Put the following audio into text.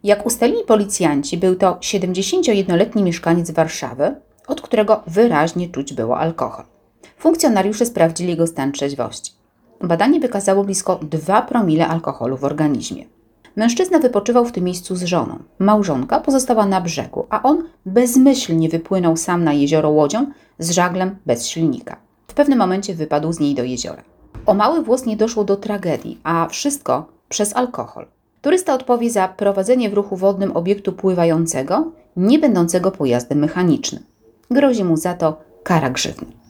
Jak ustalili policjanci, był to 71-letni mieszkaniec Warszawy, od którego wyraźnie czuć było alkohol. Funkcjonariusze sprawdzili jego stan trzeźwości. Badanie wykazało blisko 2 promile alkoholu w organizmie. Mężczyzna wypoczywał w tym miejscu z żoną. Małżonka pozostała na brzegu, a on bezmyślnie wypłynął sam na jezioro łodzią z żaglem bez silnika. W pewnym momencie wypadł z niej do jeziora. O mały włos nie doszło do tragedii, a wszystko przez alkohol. Turysta odpowie za prowadzenie w ruchu wodnym obiektu pływającego, nie będącego pojazdem mechanicznym. Grozi mu za to kara grzywny.